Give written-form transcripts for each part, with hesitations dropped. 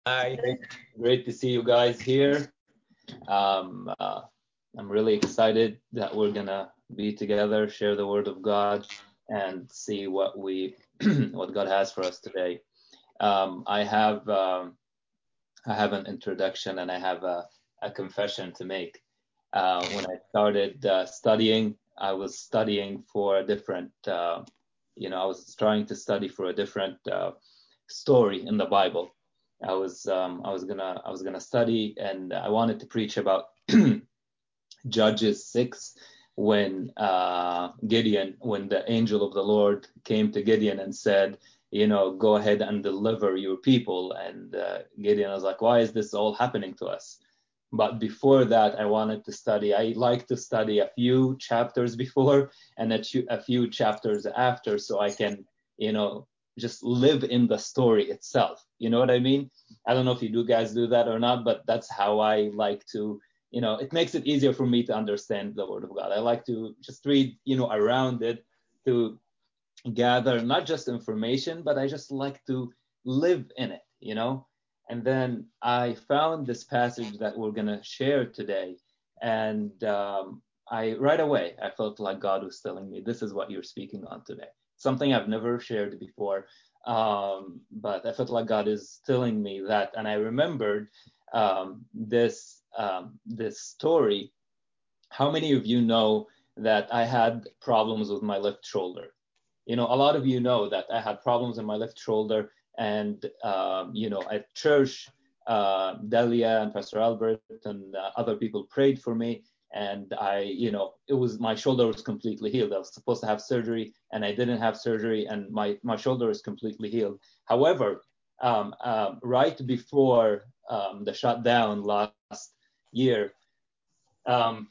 Hi. Great to see you guys here. Um, uh, I'm really excited that we're gonna be together, share the word of God, and see what we what God has for us today. I have an introduction and I have a confession to make. When I started studying, I was studying for a different, I was trying to study for a different story in the Bible. I was gonna study, and I wanted to preach about Judges 6 when when the angel of the Lord came to Gideon and said, go ahead and deliver your people. And Gideon was like, why is this all happening to us? But before that, I wanted to study. I like to study a few chapters before and a few chapters after, so I can, just live in the story itself. You know what I mean? I don't know if you do guys do that or not, but that's how I like to, it makes it easier for me to understand the Word of God. I like to just read, around it to gather not just information, but I just like to live in it, And then I found this passage that we're going to share today. And I right away, I felt like God was telling me, this is what you're speaking on today. Something I've never shared before. But I felt like God is telling me that. And I remembered this story. How many of you know that I had problems with my left shoulder? A lot of you know that I had problems in my left shoulder, and at church, Delia and Pastor Albert and other people prayed for me, and my shoulder was completely healed. I was supposed to have surgery, and I didn't have surgery, and my shoulder is completely healed. However, right before the shutdown last year, um,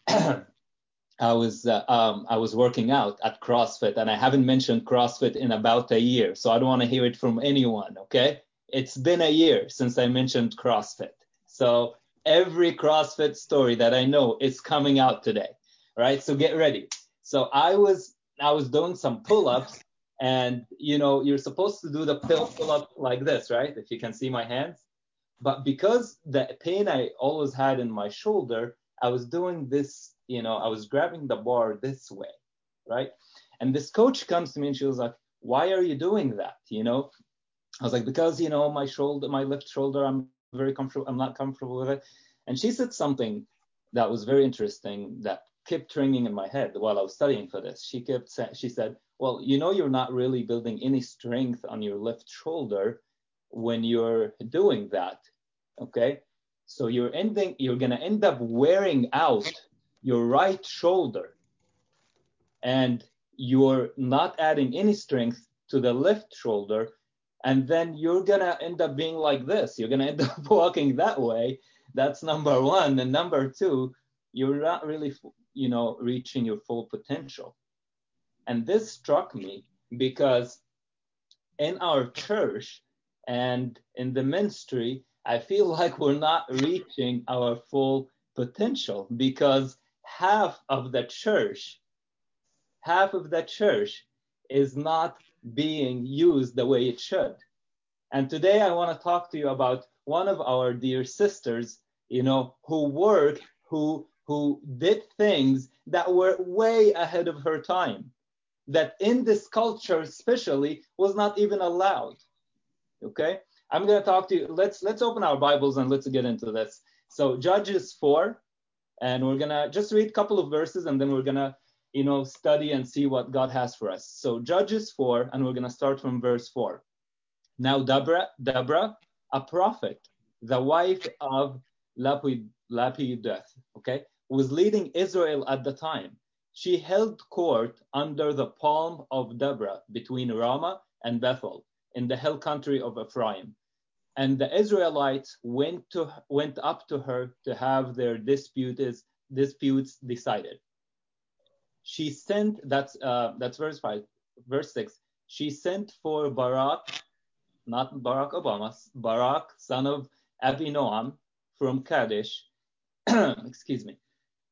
I was working out at CrossFit, and I haven't mentioned CrossFit in about a year, so I don't want to hear it from anyone. Okay, it's been a year since I mentioned CrossFit, so every CrossFit story that I know is coming out today. Right, so get ready. So I was doing some pull-ups, and you're supposed to do the pull-up like this, right? If you can see my hands. But because the pain I always had in my shoulder, I was doing this, I was grabbing the bar this way, right? And this coach comes to me and she was like, why are you doing that? I was like, because, my shoulder, my left shoulder, I'm not comfortable with it. And she said something that was very interesting that kept ringing in my head while I was studying for this. She said, well, you're not really building any strength on your left shoulder when you're doing that. Okay. So you're going to end up wearing out your right shoulder, and you're not adding any strength to the left shoulder. And then you're going to end up being like this. You're going to end up walking that way. That's number one. And number two, you're not really, reaching your full potential. And this struck me because in our church and in the ministry, I feel like we're not reaching our full potential because half of the church, half of the church is not being used the way it should. And today I want to talk to you about one of our dear sisters, who worked, who did things that were way ahead of her time, that in this culture especially was not even allowed. Okay, I'm going to talk to you. Let's open our Bibles and let's get into this. So Judges 4, and we're going to just read a couple of verses, and then we're going to study and see what God has for us. So Judges 4, and we're going to start from verse 4. Now Deborah, a prophet, the wife of Lapidoth, okay, was leading Israel at the time. She held court under the palm of Deborah between Ramah and Bethel in the hill country of Ephraim. And the Israelites went up to her to have their disputes decided. She sent, that's verse 5. Verse 6, she sent for Barak, not Barack Obama, Barak, son of Abinoam from Kadesh, excuse me,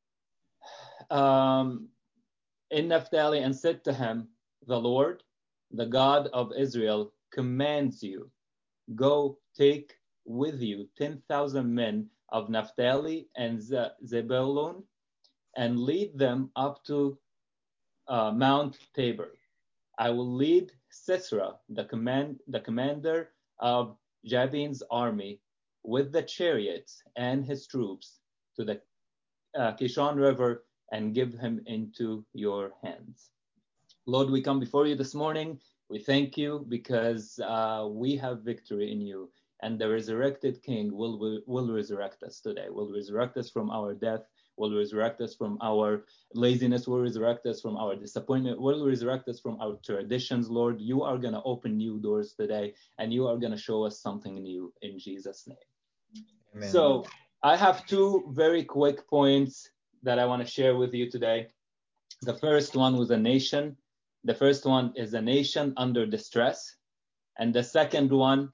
in Naphtali, and said to him, the Lord, the God of Israel, commands you, go take with you 10,000 men of Naphtali and Zebulun, and lead them up to Mount Tabor. I will lead Sisera, the commander of Jabin's army, with the chariots and his troops to the Kishon River and give him into your hands. Lord, we come before you this morning. We thank you because we have victory in you, and the resurrected King will resurrect us today, will resurrect us from our death, will resurrect us from our laziness, will resurrect us from our disappointment, will resurrect us from our traditions. Lord, you are going to open new doors today, and you are going to show us something new in Jesus' name. Amen. So I have two very quick points that I want to share with you today. The first one was a nation. The first one is a nation under distress. And the second one,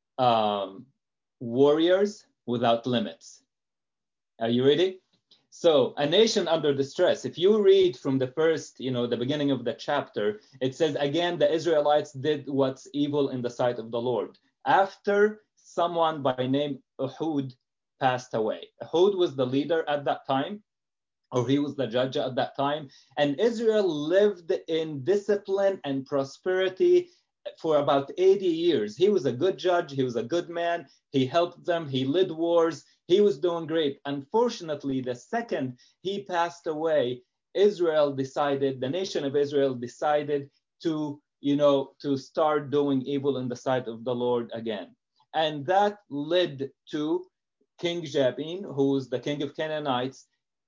warriors without limits. Are you ready? So a nation under distress. If you read from the first, the beginning of the chapter, it says, again, the Israelites did what's evil in the sight of the Lord. After someone by name Ehud passed away. Ehud was the leader at that time, or he was the judge at that time. And Israel lived in discipline and prosperity for about 80 years. He was a good judge. He was a good man. He helped them. He led wars. He was doing great. Unfortunately, the second he passed away, the nation of Israel decided to start doing evil in the sight of the Lord again. And that led to King Jabin, who was the king of Canaanites,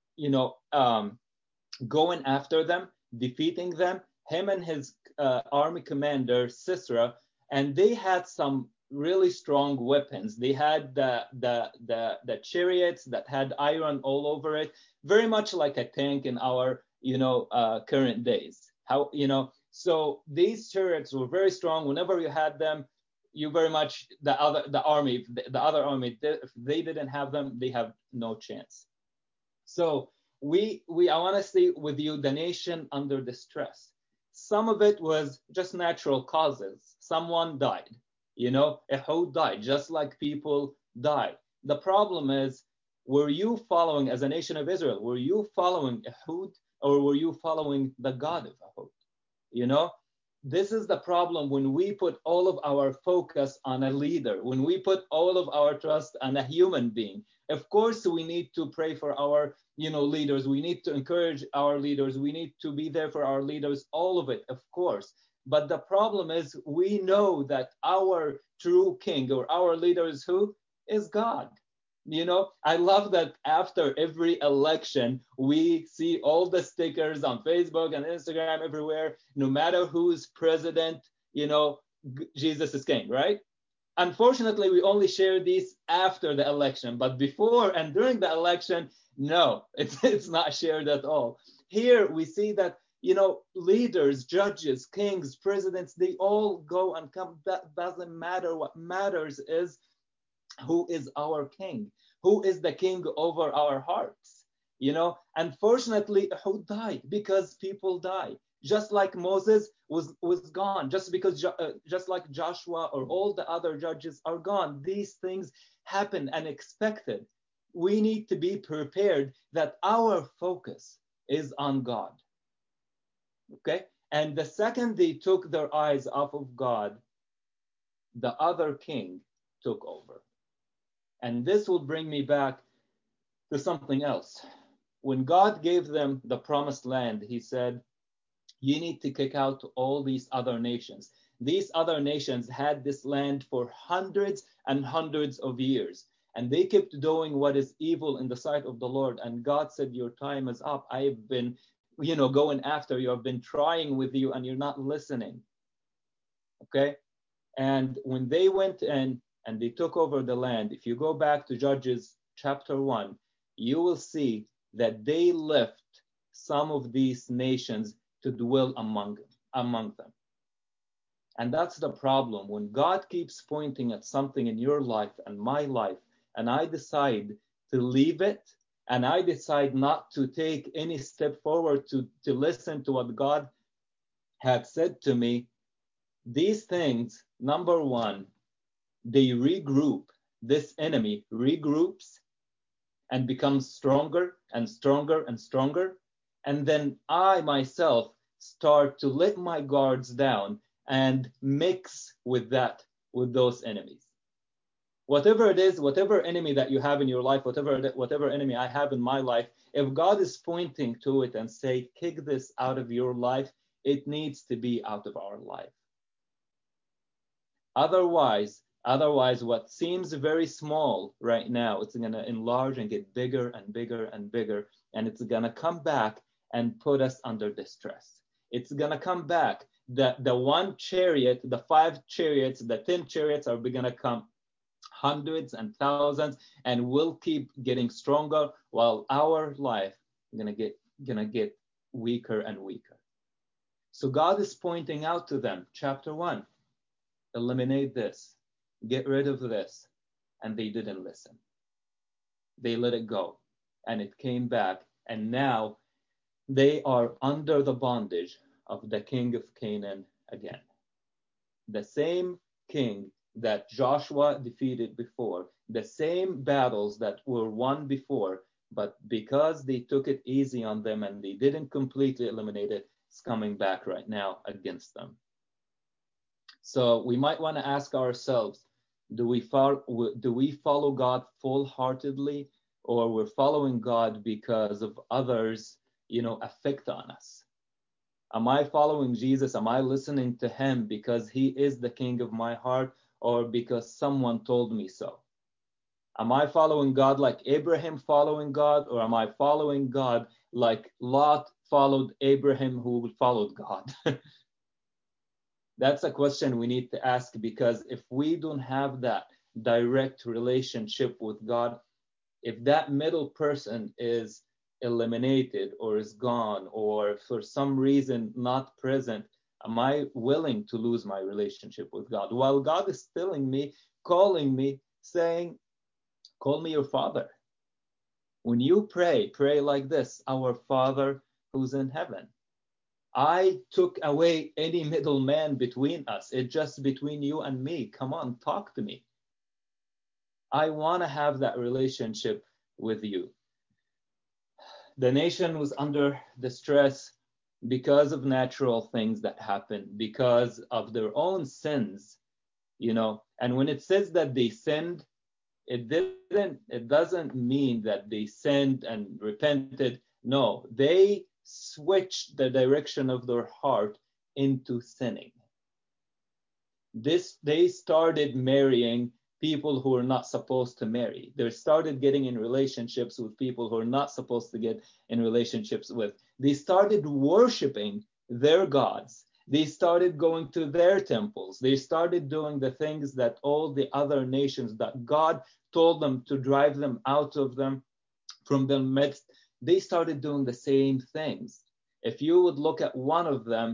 going after them, defeating them, him and his army commander, Sisera, and they had some really strong weapons. They had the chariots that had iron all over it, very much like a tank in our, current days. So these chariots were very strong. Whenever you had them, you very much, the other army, if they didn't have them, they have no chance. So I want to see with you the nation under distress. Some of it was just natural causes. Someone died, Ehud died, just like people die. The problem is, were you following, as a nation of Israel, were you following Ehud, or were you following the God of Ehud? This is the problem when we put all of our focus on a leader, when we put all of our trust on a human being. Of course, we need to pray for our, leaders. We need to encourage our leaders. We need to be there for our leaders, all of it, of course. But the problem is, we know that our true king or our leader is who? Is God. I love that after every election, we see all the stickers on Facebook and Instagram everywhere, no matter who's president, Jesus is king, right? Unfortunately, we only share these after the election, but before and during the election, no, it's not shared at all. Here we see that, leaders, judges, kings, presidents, they all go and come. That doesn't matter. What matters is who is our king, who is the king over our hearts. Unfortunately, Ehud died because people die. Just like Moses was gone, just like Joshua or all the other judges are gone. These things happen unexpected. We need to be prepared that our focus is on God. Okay? And the second they took their eyes off of God, the other king took over. And this will bring me back to something else. When God gave them the promised land, he said, you need to kick out all these other nations. These other nations had this land for hundreds and hundreds of years, and they kept doing what is evil in the sight of the Lord. And God said, your time is up. I've been, going after you. I've been trying with you, and you're not listening. Okay? And when they went in and they took over the land, if you go back to Judges chapter 1, you will see that they left some of these nations to dwell among them. And that's the problem. When God keeps pointing at something in your life and my life, and I decide to leave it, and I decide not to take any step forward to listen to what God had said to me, these things, number one, they regroup this enemy regroups and becomes stronger and stronger and stronger. And then I myself start to let my guards down and mix with those enemies. Whatever it is, whatever enemy that you have in your life, whatever enemy I have in my life, if God is pointing to it and say, kick this out of your life, it needs to be out of our life. Otherwise, what seems very small right now, it's going to enlarge and get bigger and bigger and bigger, and it's going to come back and put us under distress. It's going to come back. The one chariot, the 5 chariots, the 10 chariots are going to come hundreds and thousands, and we'll keep getting stronger while our life is gonna get weaker and weaker. So God is pointing out to them, chapter 1, eliminate this, get rid of this, and they didn't listen. They let it go, and it came back, and now they are under the bondage of the king of Canaan again. The same king that Joshua defeated before, the same battles that were won before, but because they took it easy on them and they didn't completely eliminate it, it's coming back right now against them. So we might want to ask ourselves, do we follow God full-heartedly, or we're following God because of others, affect on us? Am I following Jesus? Am I listening to him because he is the king of my heart, or because someone told me so? Am I following God like Abraham following God, or am I following God like Lot followed Abraham, who followed God? That's a question we need to ask, because if we don't have that direct relationship with God, if that middle person is eliminated or is gone, or for some reason not present, am I willing to lose my relationship with God? While God is telling me, calling me, saying, call me your Father. When you pray like this, our Father who's in heaven. I took away any middleman between us. It's just between you and me. Come on, talk to me. I want to have that relationship with you. The nation was under distress because of natural things that happened, because of their own sins, And when it says that they sinned, it doesn't mean that they sinned and repented. No, they switched the direction of their heart into sinning. They started marrying people who are not supposed to marry. They started getting in relationships with people who are not supposed to get in relationships with. They started worshiping their gods. They started going to their temples. They started doing the things that all the other nations that God told them to drive them out of them, from their midst, they started doing the same things. If you would look at one of them,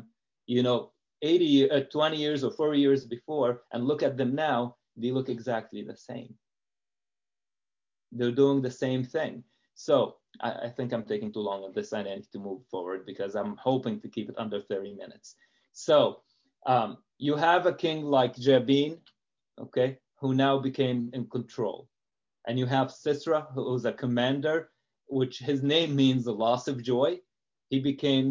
20 years or 4 years before, and look at them now, they look exactly the same. They're doing the same thing. So I think I'm taking too long on this, and I need to move forward because I'm hoping to keep it under 30 minutes. So you have a king like Jabin, okay, who now became in control. And you have Sisera, who's a commander, which his name means the loss of joy. He became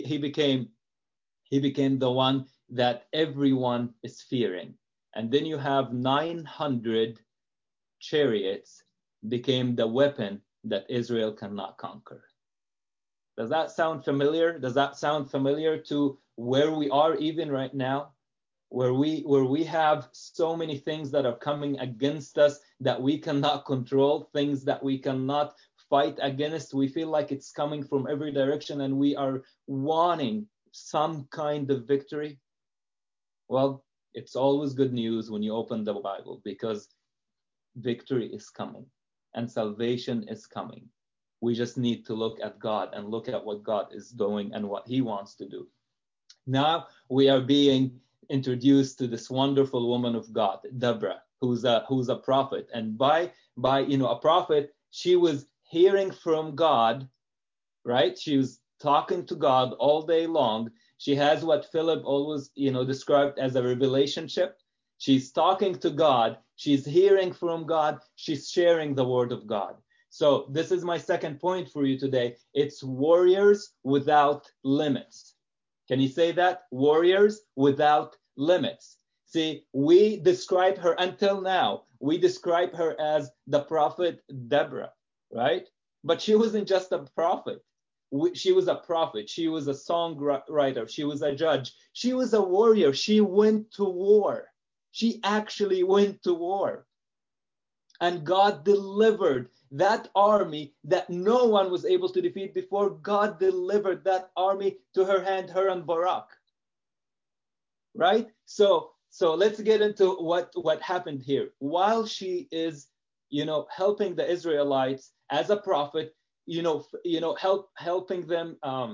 the one that everyone is fearing. And then you have 900 chariots became the weapon that Israel cannot conquer. Does that sound familiar? Does that sound familiar to where we are even right now? Where we have so many things that are coming against us that we cannot control, things that we cannot fight against. We feel like it's coming from every direction and we are wanting some kind of victory. Well, it's always good news when you open the Bible, because victory is coming and salvation is coming. We just need to look at God and look at what God is doing and what he wants to do. Now we are being introduced to this wonderful woman of God, Deborah, who's a prophet. And by a prophet, she was hearing from God, right? She was talking to God all day long. She has what Philip always described as a relationship. She's talking to God. She's hearing from God. She's sharing the word of God. So this is my second point for you today. It's warriors without limits. Can you say that? Warriors without limits. See, we describe her until now. We describe her as the prophet Deborah, right? But she wasn't just a prophet. She was a prophet. She was a songwriter. She was a judge. She was a warrior. She went to war. She actually went to war. And God delivered that army that no one was able to defeat before. God delivered that army to her hand, her and Barak. Right? So let's get into what happened here. While she is, helping the Israelites as a prophet, helping them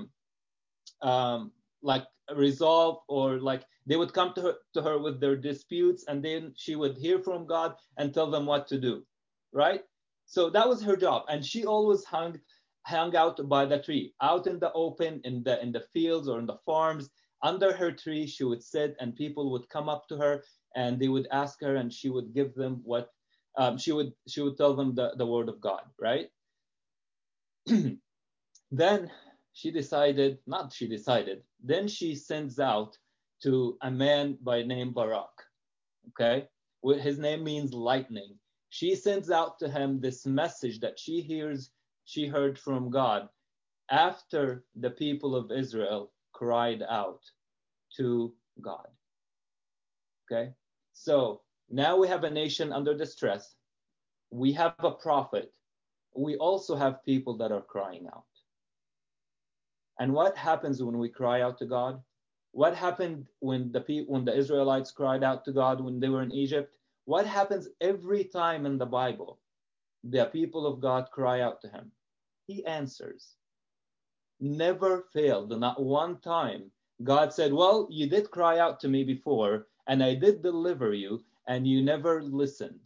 like resolve, or like they would come to her with their disputes, and then she would hear from God and tell them what to do, right? So that was her job, and she always hung out by the tree, out in the open, in the fields or in the farms. Under her tree she would sit, and people would come up to her and they would ask her, and she would give them what she would tell them the word of God, right? Then then she sends out to a man by name Barak. Okay, his name means lightning. She sends out to him this message that she heard from God after the people of Israel cried out to God. Okay, so now we have a nation under distress. We have a prophet. We also have people that are crying out. And what happens when we cry out to God? What happened when the Israelites cried out to God when they were in Egypt? What happens every time in the Bible the people of God cry out to him? He answers. Never failed. Not one time God said, well, you did cry out to me before, and I did deliver you, and you never listened.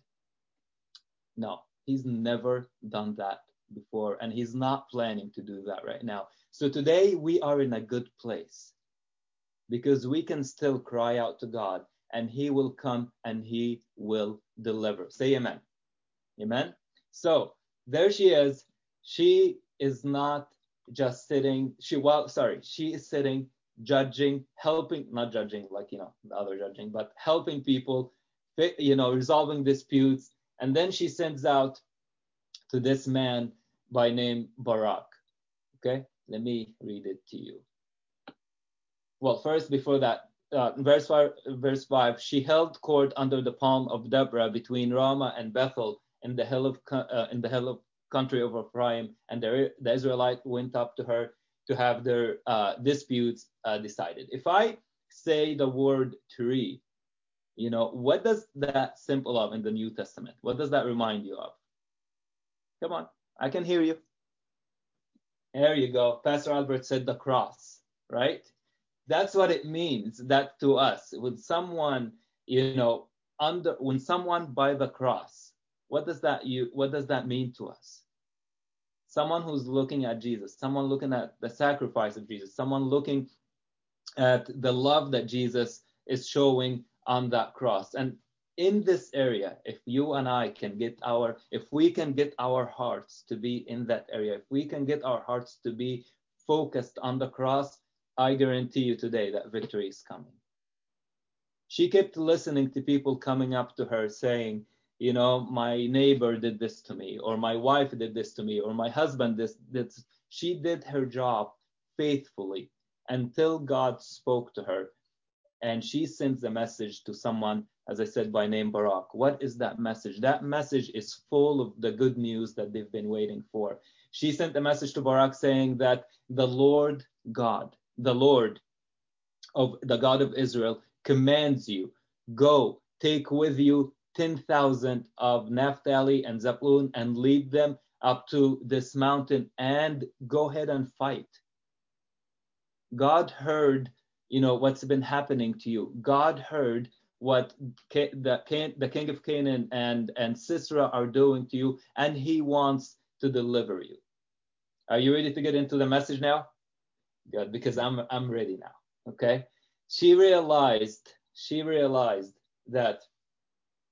No, he's never done that before, and he's not planning to do that right now. So today we are in a good place because we can still cry out to God, and he will come and he will deliver. Say amen. Amen. So there she is. She is not just sitting. She is sitting, judging, helping, not judging like, the other judging, but helping people, resolving disputes. And then she sends out to this man by name Barak. Okay, let me read it to you. Well, first, before that, verse 5, she held court under the palm of Deborah between Ramah and Bethel in the hill of country of Ephraim, and the Israelite went up to her to have their disputes decided. If I say the word tree, what does that symbol of in the New Testament? What does that remind you of? Come on, I can hear you. There you go. Pastor Albert said the cross, right? That's what it means, that to us. When someone, when someone by the cross, what does that mean to us? Someone who's looking at Jesus, someone looking at the sacrifice of Jesus, someone looking at the love that Jesus is showing on that cross. And in this area, if you and I can if we can get our hearts to be in that area, if we can get our hearts to be focused on the cross, I guarantee you today that victory is coming. She kept listening to people coming up to her saying, my neighbor did this to me, or my wife did this to me, or my husband this. She did her job faithfully until God spoke to her. And she sends a message to someone, as I said, by name Barak. What is that message? That message is full of the good news that they've been waiting for. She sent a message to Barak saying that the Lord God, the Lord of the God of Israel, commands you, go, take with you 10,000 of Naphtali and Zebulun and lead them up to this mountain and go ahead and fight. God heard, what's been happening to you. God heard what the king of Canaan and Sisera are doing to you, and he wants to deliver you. Are you ready to get into the message now? Good, because I'm ready now. Okay. She realized that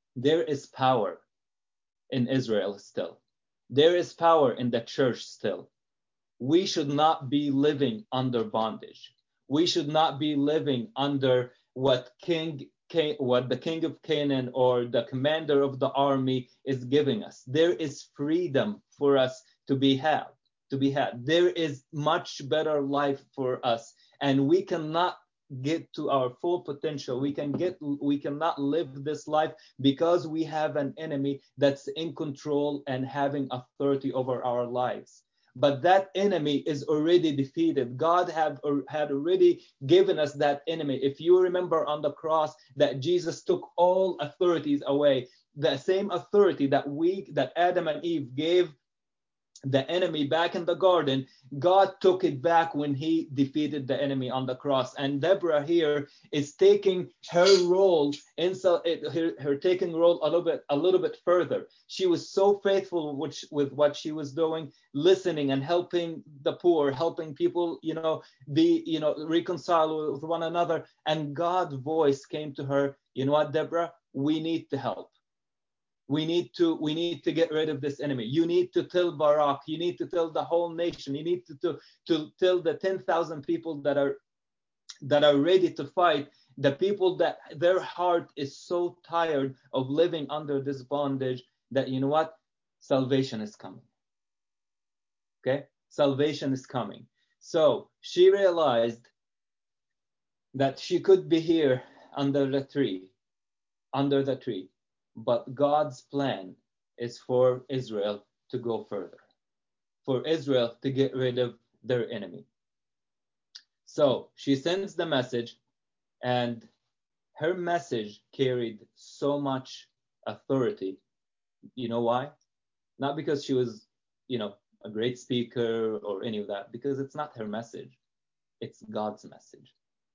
There is power in Israel still. There is power in the church still. We should not be living under bondage. We should not be living under what the king of Canaan or the commander of the army is giving us. There is freedom for us to be had. There is much better life for us, and we cannot get to our full potential. We cannot live this life because we have an enemy that's in control and having authority over our lives. But that enemy is already defeated. God had already given us that enemy. If you remember on the cross that Jesus took all authorities away, the same authority that Adam and Eve gave the enemy back in the garden, God took it back when he defeated the enemy on the cross. And Deborah here is taking her role her taking role a little bit further. She was so faithful with what she was doing, listening and helping the poor, helping people, reconcile with one another. And God's voice came to her, you know what, Deborah, we need to help. We need to get rid of this enemy. You need to tell Barak. You need to tell the whole nation. You need to tell the 10,000 people that are ready to fight. The people that their heart is so tired of living under this bondage that, you know what, salvation is coming. Okay, salvation is coming. So she realized that she could be here under the tree. But God's plan is for Israel to go further, for Israel to get rid of their enemy. So she sends the message, and her message carried so much authority. You know why? Not because she was, a great speaker or any of that, because it's not her message. It's God's message.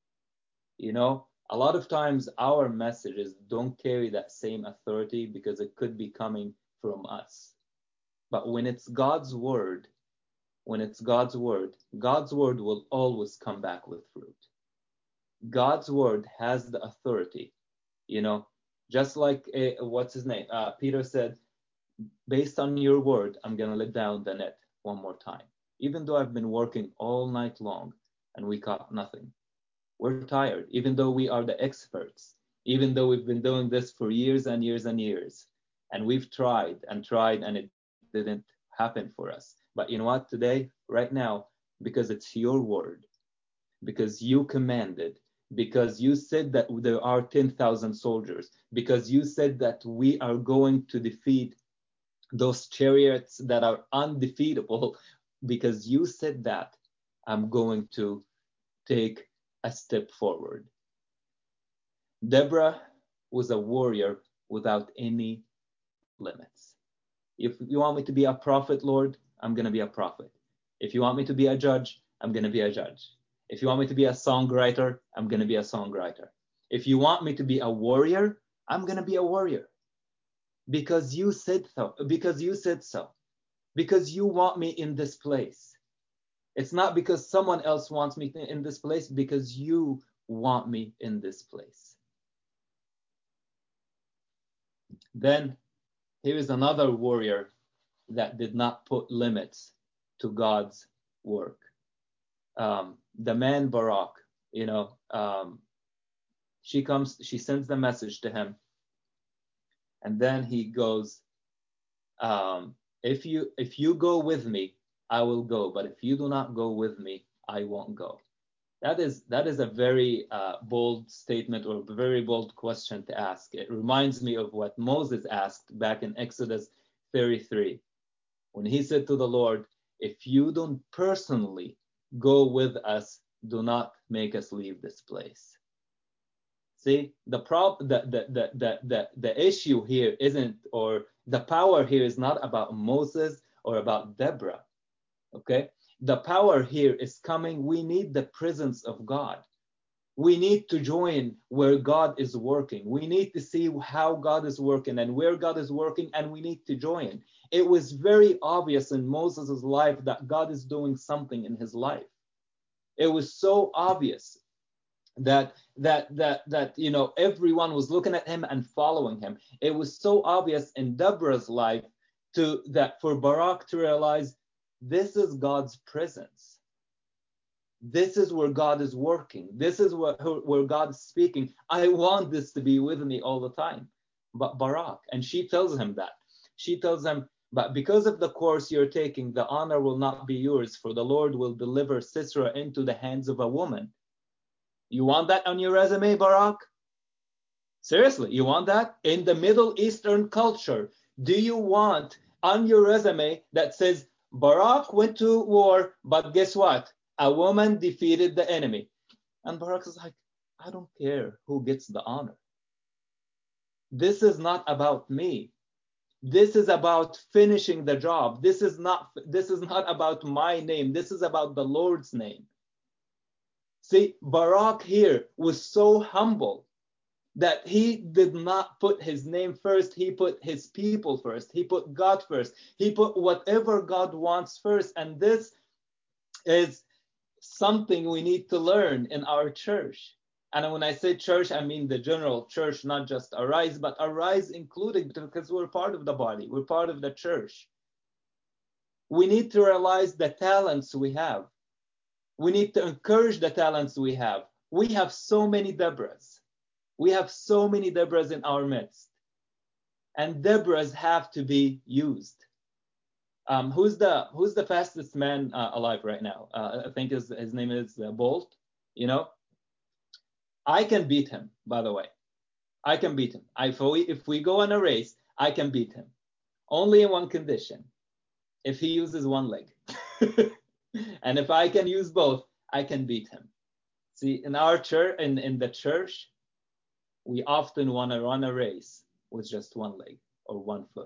A lot of times our messages don't carry that same authority because it could be coming from us. But when it's God's word, God's word will always come back with fruit. God's word has the authority, just like, what's his name? Peter said, based on your word, I'm going to let down the net one more time. Even though I've been working all night long and we caught nothing. We're tired, even though we are the experts, even though we've been doing this for years and years and years, and we've tried and it didn't happen for us. But you know what, today, right now, because it's your word, because you commanded, because you said that there are 10,000 soldiers, because you said that we are going to defeat those chariots that are undefeatable, because you said that, I'm going to take a step forward. Deborah was a warrior without any limits. If you want me to be a prophet, Lord, I'm going to be a prophet. If you want me to be a judge, I'm going to be a judge. If you want me to be a songwriter, I'm going to be a songwriter. If you want me to be a warrior, I'm going to be a warrior. Because you said so. Because you want me in this place. It's not because someone else wants me in this place, because you want me in this place. Then here is another warrior that did not put limits to God's work. The man Barak, she sends the message to him. And then he goes, if you go with me, I will go. But if you do not go with me, I won't go. That is a very bold statement, or a very bold question to ask. It reminds me of what Moses asked back in Exodus 33, when he said to the Lord, if you don't personally go with us, do not make us leave this place. See, the issue here isn't, or the power here is not about Moses or about Deborah. Okay? The power here is coming. We need the presence of God. We need to join where God is working. We need to see how God is working and where God is working, and we need to join. It was very obvious in Moses' life that God is doing something in his life. It was so obvious. that everyone was looking at him and following him. It was so obvious in Deborah's life that for Barak to realize this is God's presence. This is where God is working. This is where God is speaking. I want this to be with me all the time. But Barak, and she tells him that. She tells him, but because of the course you're taking, the honor will not be yours, for the Lord will deliver Sisera into the hands of a woman. You want that on your resume, Barak? Seriously, you want that? In the Middle Eastern culture, do you want on your resume that says, Barak went to war, but guess what? A woman defeated the enemy. And Barak is like, I don't care who gets the honor. This is not about me. This is about finishing the job. This is not about my name. This is about the Lord's name. See, Barak here was so humble that he did not put his name first. He put his people first. He put God first. He put whatever God wants first. And this is something we need to learn in our church. And when I say church, I mean the general church, not just Arise, but Arise included, because we're part of the body. We're part of the church. We need to realize the talents we have. We need to encourage the talents we have. We have so many Deborahs. We have so many Deborahs in our midst. And Deborahs have to be used. Who's the fastest man alive right now? I think his name is Bolt. I can beat him, by the way. I can beat him. If we go on a race, I can beat him. Only in one condition. If he uses one leg. And if I can use both, I can beat him. See, in our church, in the church, we often want to run a race with just one leg or one foot.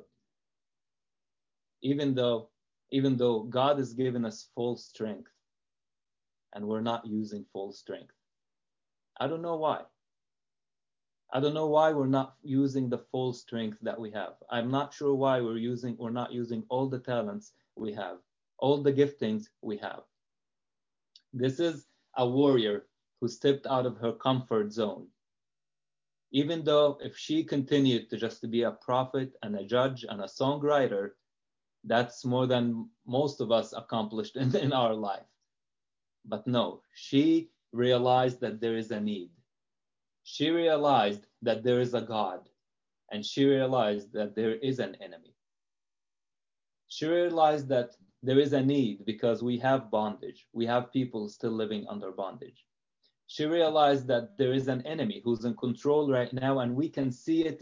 Even though God has given us full strength and we're not using full strength. I don't know why. I don't know why we're not using the full strength that we have. I'm not sure why we're not using all the talents we have, all the giftings we have. This is a warrior who stepped out of her comfort zone. Even though if she continued to just be a prophet and a judge and a songwriter, that's more than most of us accomplished in our life. But no, she realized that there is a need. She realized that there is a God, and she realized that there is an enemy. She realized that there is a need because we have bondage. We have people still living under bondage. She realized that there is an enemy who's in control right now, and we can see it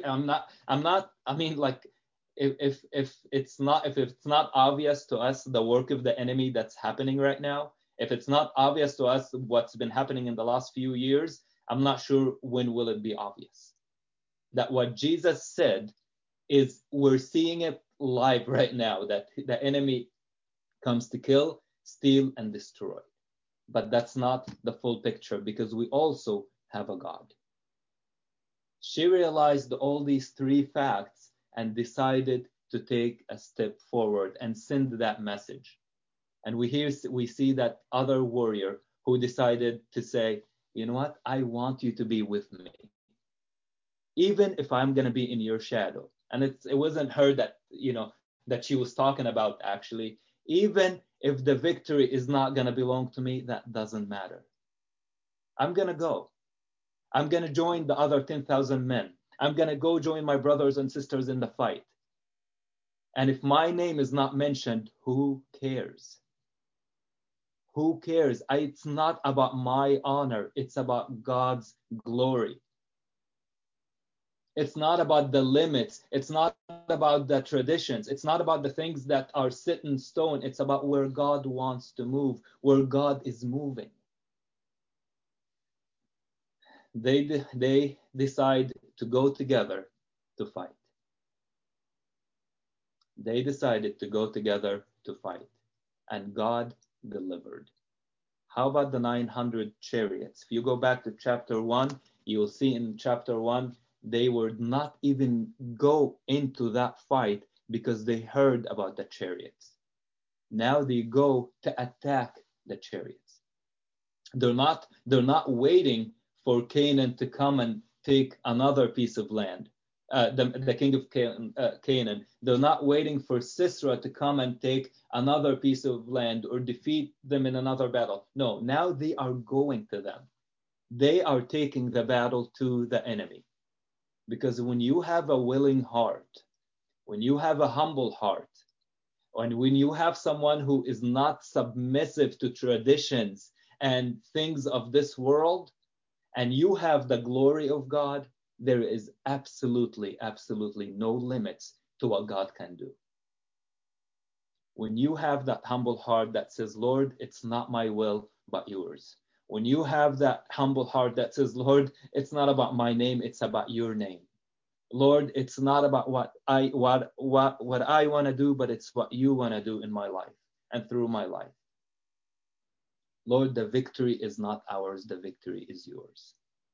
if it's not obvious to us the work of the enemy that's happening right now, if it's not obvious to us what's been happening in the last few years, I'm not sure when will it be obvious. That what Jesus said is we're seeing it live right now, that the enemy comes to kill, steal, and destroy. But that's not the full picture because we also have a God. She realized all these three facts and decided to take a step forward and send that message. And we see that other warrior who decided to say, you know what? I want you to be with me, even if I'm going to be in your shadow. And it wasn't her that she was talking about, actually. Even if the victory is not going to belong to me, that doesn't matter. I'm going to go. I'm going to join the other 10,000 men. I'm going to go join my brothers and sisters in the fight. And if my name is not mentioned, who cares? Who cares? It's not about my honor. It's about God's glory. It's not about the limits. It's not about the traditions. It's not about the things that are set in stone. It's about where God wants to move, where God is moving. They decide to go together to fight. They decided to go together to fight, and God delivered. How about the 900 chariots? If you go back to chapter 1, you'll see in chapter 1, they would not even go into that fight because they heard about the chariots. Now they go to attack the chariots. They're not waiting for Canaan to come and take another piece of land. The king of Canaan. They're not waiting for Sisera to come and take another piece of land or defeat them in another battle. No, now they are going to them. They are taking the battle to the enemy. Because when you have a willing heart, when you have a humble heart, and when you have someone who is not submissive to traditions and things of this world, and you have the glory of God, there is absolutely no limits to what God can do. When you have that humble heart that says, Lord, it's not my will, but yours. When you have that humble heart that says, Lord, it's not about my name, it's about your name. Lord, it's not about what I want to do, but it's what you want to do in my life and through my life. Lord, the victory is not ours, the victory is yours.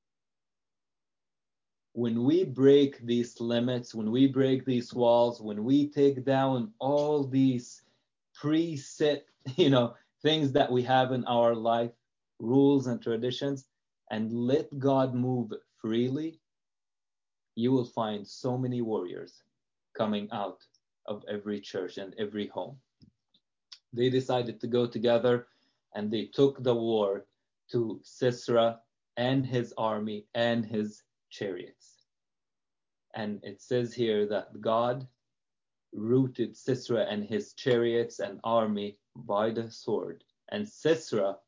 When we break these limits, when we break these walls, when we take down all these preset, things that we have in our life, rules and traditions, and let God move freely, you will find so many warriors coming out of every church and every home. They decided to go together and they took the war to Sisera and his army and his chariots. And it says here that God routed Sisera and his chariots and army by the sword. And Sisera,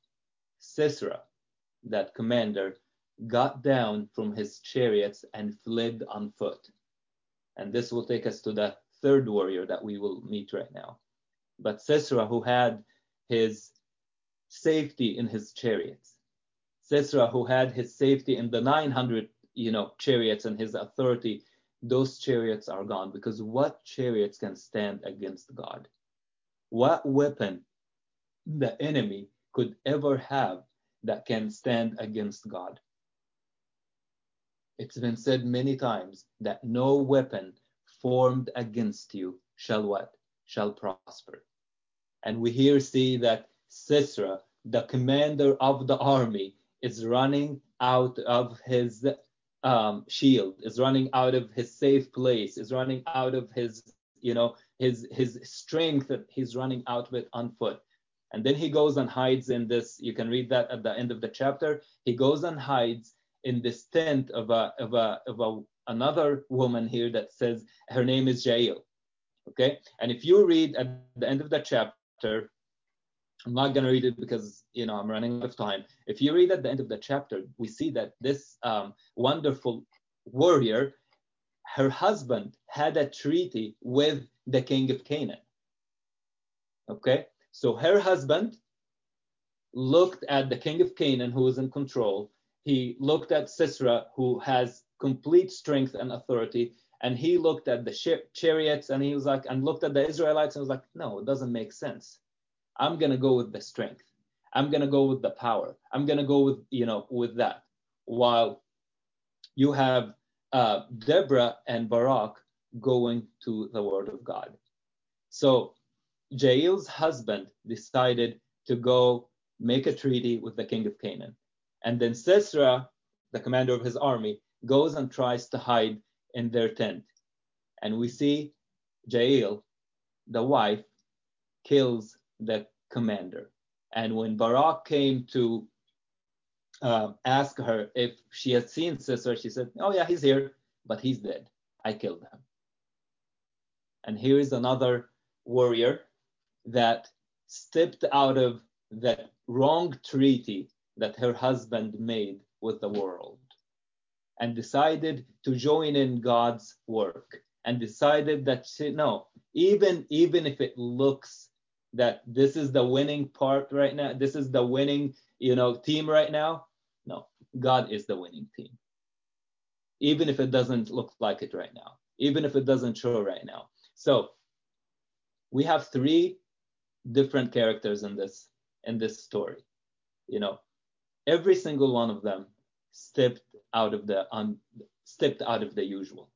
that commander, got down from his chariots and fled on foot. And this will take us to the third warrior that we will meet right now. But Sisera, who had his safety in his chariots, Sisera, who had his safety in the 900, chariots and his authority, those chariots are gone, because what chariots can stand against God? What weapon the enemy could ever have that can stand against God? It's been said many times that no weapon formed against you shall what? Shall prosper. And we here see that Sisera, the commander of the army, is running out of his shield, is running out of his safe place, is running out of his, his strength. He's running out of it on foot. And then he goes and hides in this. You can read that at the end of the chapter. He goes and hides in this tent of another woman here that says her name is Jael. Okay, and if you read at the end of the chapter, I'm not going to read it because I'm running out of time. If you read at the end of the chapter, we see that this wonderful warrior, her husband had a treaty with the king of Canaan. Okay, so her husband looked at the king of Canaan, who was in control. He looked at Sisera, who has complete strength and authority, and he looked at the chariots, and he was like, and looked at the Israelites, and was like, no, it doesn't make sense. I'm going to go with the strength. I'm going to go with the power. I'm going to go with, with that. While you have Deborah and Barak going to the word of God. So Jael's husband decided to go make a treaty with the king of Canaan. And then Sisera, the commander of his army, goes and tries to hide in their tent. And we see Jael, the wife, kills the commander. And when Barak came to ask her if she had seen Sisera, she said, oh yeah, he's here, but he's dead. I killed him. And here is another warrior that stepped out of that wrong treaty that her husband made with the world and decided to join in God's work, and decided that even if it looks that this is the winning part right now, this is the winning team right now, no, God is the winning team. Even if it doesn't look like it right now, even if it doesn't show right now. So we have three different characters in this story. Every single one of them stepped out of the usual.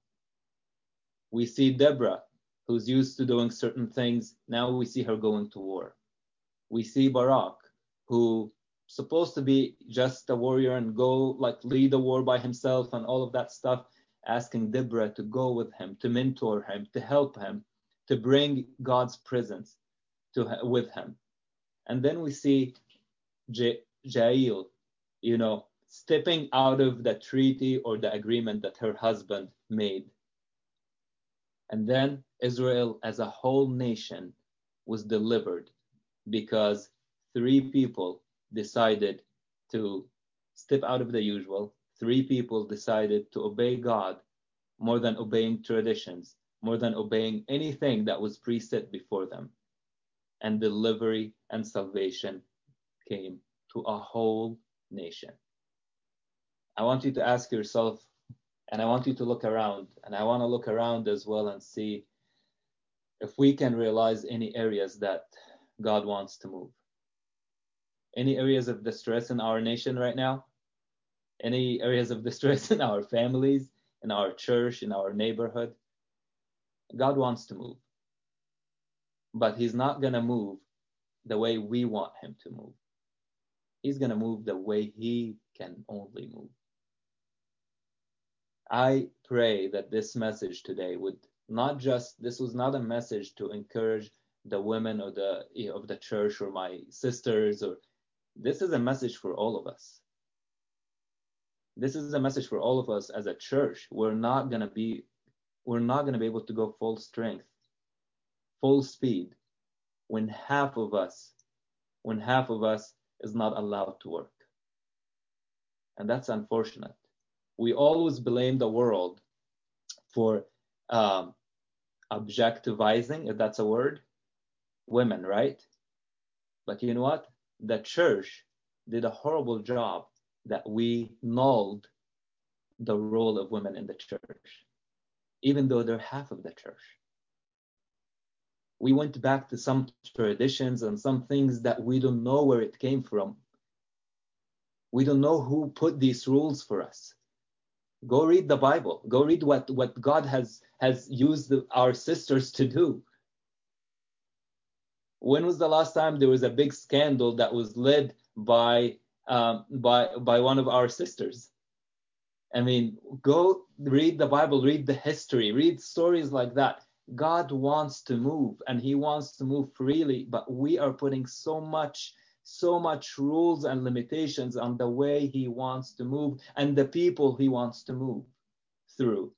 We see Deborah, who's used to doing certain things. Now we see her going to war. We see Barak, who supposed to be just a warrior and go like lead a war by himself and all of that stuff, asking Deborah to go with him, to mentor him, to help him, to bring God's presence with him. And then we see Jael, stepping out of the treaty or the agreement that her husband made. And then Israel as a whole nation was delivered because 3 people decided to step out of the usual. 3 people decided to obey God more than obeying traditions, more than obeying anything that was preset before them. And delivery and salvation came to a whole nation. I want you to ask yourself, and I want you to look around, and I want to look around as well and see if we can realize any areas that God wants to move. Any areas of distress in our nation right now? Any areas of distress in our families, in our church, in our neighborhood? God wants to move. But he's not going to move the way we want him to move. He's going to move the way he can only move. I pray that this message today this was not a message to encourage the women of the church or my sisters, or this is a message for all of us. This is a message for all of us as a church. We're not going to be able to go full strength, full speed when half of us is not allowed to work. And that's unfortunate. We always blame the world for objectivizing, if that's a word, women, right? But you know what? The church did a horrible job that we nulled the role of women in the church, even though they're half of the church. We went back to some traditions and some things that we don't know where it came from. We don't know who put these rules for us. Go read the Bible. Go read what God has used our sisters to do. When was the last time there was a big scandal that was led by one of our sisters? I mean, go read the Bible, read the history, read stories like that. God wants to move, and he wants to move freely, but we are putting so much rules and limitations on the way he wants to move and the people he wants to move through.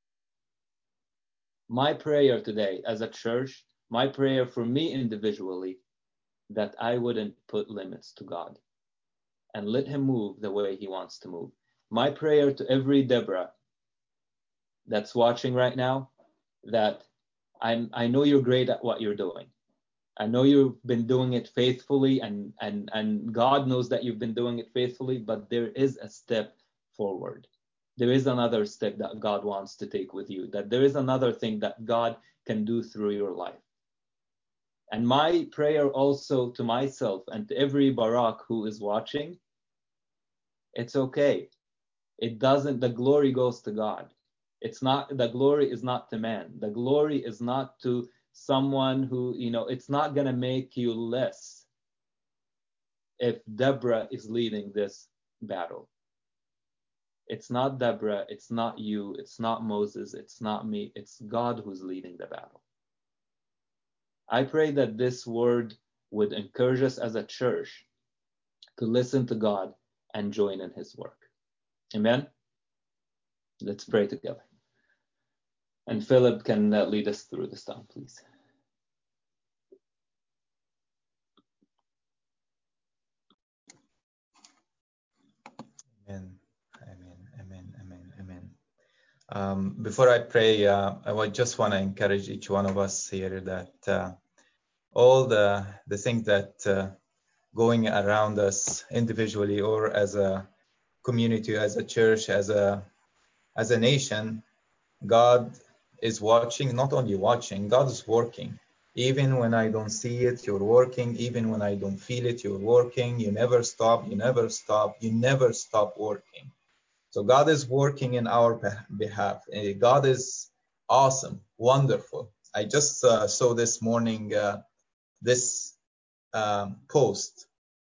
My prayer today as a church, my prayer for me individually, that I wouldn't put limits to God and let him move the way he wants to move. My prayer to every Deborah that's watching right now, that I know you're great at what you're doing. I know you've been doing it faithfully, and God knows that you've been doing it faithfully, but there is a step forward. There is another step that God wants to take with you, that there is another thing that God can do through your life. And my prayer also to myself and to every Barak who is watching, it's okay. The glory goes to God. The glory is not to man. The glory is not to someone who, it's not going to make you less if Deborah is leading this battle. It's not Deborah, it's not you, it's not Moses, it's not me, it's God who's leading the battle. I pray that this word would encourage us as a church to listen to God and join in his work. Amen? Let's pray together. And Philip can lead us through this time, please. Amen. Before I pray, I would just want to encourage each one of us here that all the things that going around us individually or as a community, as a church, as a nation, God is watching. Not only watching, God is working. Even when I don't see it, you're working. Even when I don't feel it, you're working. You never stop. You never stop. You never stop working. So God is working in our behalf. God is awesome, wonderful. I just saw this morning this post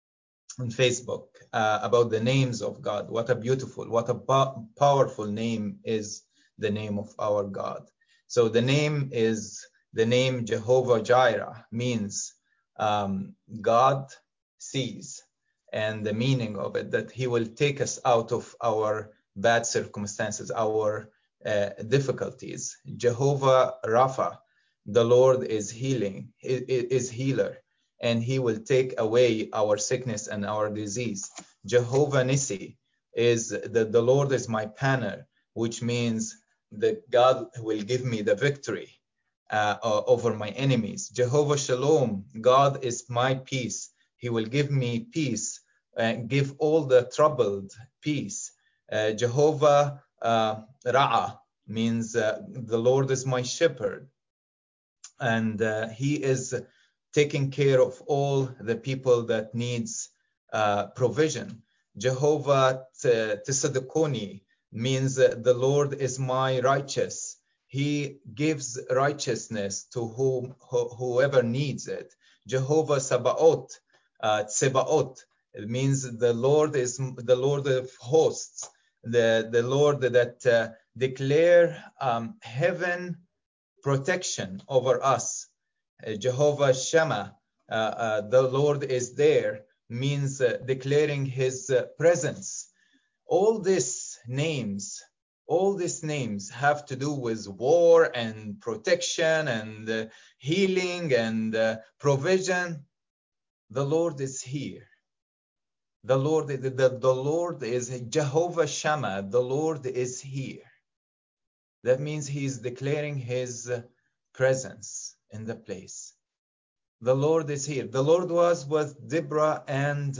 on Facebook about the names of God. What a beautiful, what a powerful name is the name of our God. So the name Jehovah Jireh, means God sees, and the meaning of it, that he will take us out of our bad circumstances, our difficulties. Jehovah Rapha, the Lord is healer, and he will take away our sickness and our disease. Jehovah Nissi is the Lord is my banner, which means that God will give me the victory over my enemies. Jehovah Shalom, God is my peace. He will give me peace and give all the troubled peace. Jehovah Ra'ah means the Lord is my shepherd, and he is taking care of all the people that needs provision. Jehovah Tsidkoni means the Lord is my righteous. He gives righteousness to whoever needs it. Jehovah Sabaoth, Tsebaoth, it means the Lord is the Lord of hosts, the Lord that declare heaven protection over us. Jehovah Shammah, the Lord is there, means declaring his presence. All these names have to do with war and protection and healing and provision. The Lord is here. The Lord is Jehovah Shammah. The Lord is here. That means he is declaring his presence in the place. The Lord is here. The Lord was with Deborah and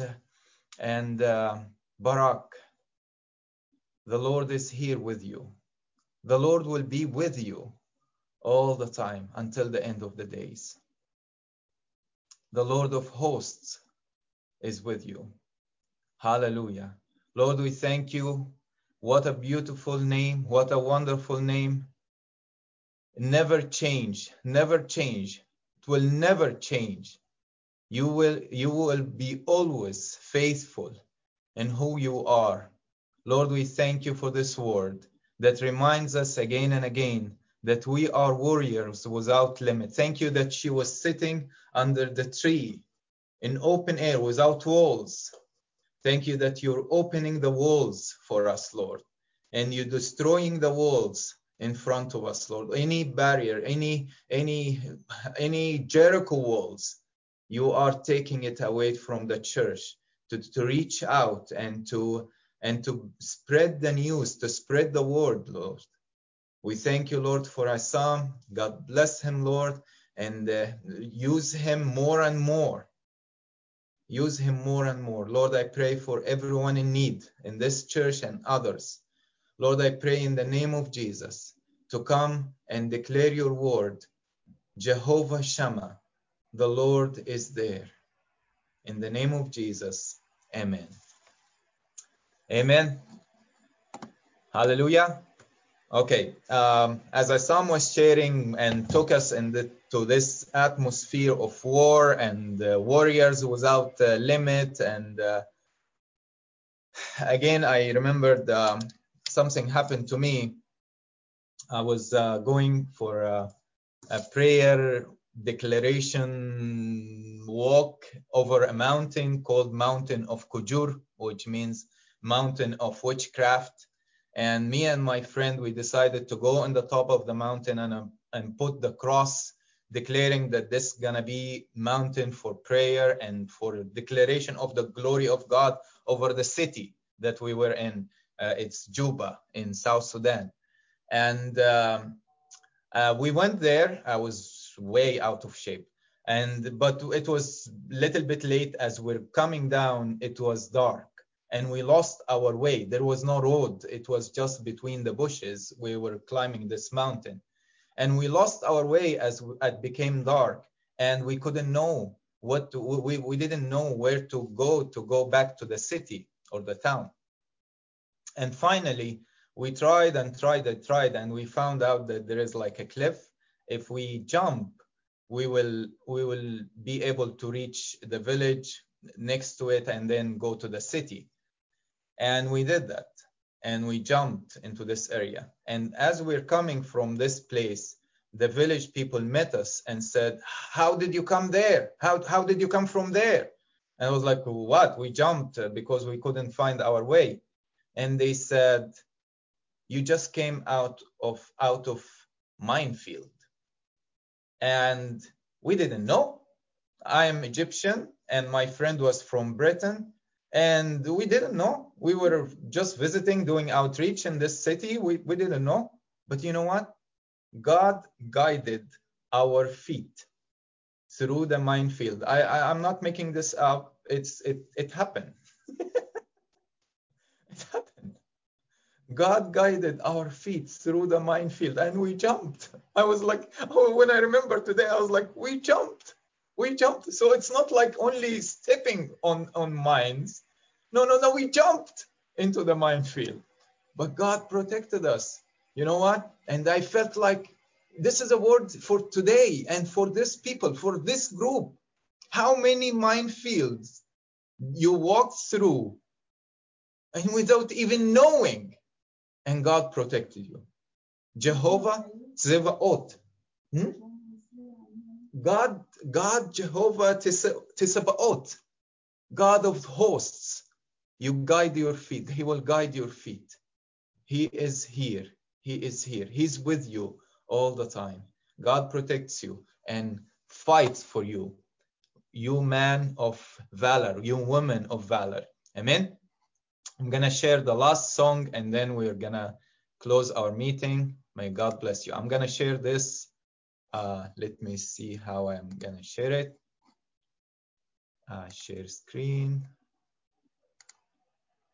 Barak. The Lord is here with you. The Lord will be with you all the time until the end of the days. The Lord of hosts is with you. Hallelujah. Lord, we thank you. What a beautiful name. What a wonderful name. Never change. Never change. It will never change. You will be always faithful in who you are. Lord, we thank you for this word that reminds us again and again that we are warriors without limit. Thank you that she was sitting under the tree in open air without walls. Thank you that you're opening the walls for us, Lord, and you're destroying the walls in front of us, Lord. Any barrier, any Jericho walls, you are taking it away from the church to reach out and to spread the news, to spread the word, Lord. We thank you, Lord, for Assam. God bless him, Lord, and use him more and more. Use him more and more. Lord, I pray for everyone in need in this church and others. Lord, I pray in the name of Jesus to come and declare your word. Jehovah Shammah, the Lord is there. In the name of Jesus, amen. Amen. Hallelujah. Okay, as Assam was sharing and took us to this atmosphere of war and warriors without limit, and again, I remembered something happened to me. I was going for a prayer declaration walk over a mountain called Mountain of Kujur, which means mountain of witchcraft. And me and my friend, we decided to go on the top of the mountain and put the cross, declaring that this is gonna be mountain for prayer and for declaration of the glory of God over the city that we were in. It's Juba in South Sudan. And we went there. I was way out of shape. But it was a little bit late. As we're coming down, it was dark. And we lost our way. There was no road. It was just between the bushes. We were climbing this mountain. And we lost our way as it became dark. And we couldn't know we didn't know where to go back to the city or the town. And finally, we tried, and we found out that there is like a cliff. If we jump, we will be able to reach the village next to it and then go to the city. And we did that. And we jumped into this area. And as we're coming from this place, the village people met us and said, how did you come there? How did you come from there? And I was like, what? We jumped because we couldn't find our way. And they said, you just came out of minefield. And we didn't know. I am Egyptian and my friend was from Britain. And we didn't know. We were just visiting, doing outreach in this city. We didn't know. But you know what? God guided our feet through the minefield. I'm not making this up. It happened. It happened. God guided our feet through the minefield and we jumped. I was like, oh, when I remember today, I was like, we jumped. We jumped. So it's not like only stepping on mines. No, we jumped into the minefield. But God protected us. You know what? And I felt like this is a word for today and for this people, for this group. How many minefields you walked through and without even knowing, and God protected you. Jehovah Tzevaot. God, Jehovah Tzevaot, God of hosts. You guide your feet. He will guide your feet. He is here. He is here. He's with you all the time. God protects you and fights for you. You man of valor, you woman of valor. Amen. I'm going to share the last song and then we're going to close our meeting. May God bless you. I'm going to share this. Let me see how I'm going to share it. Share screen.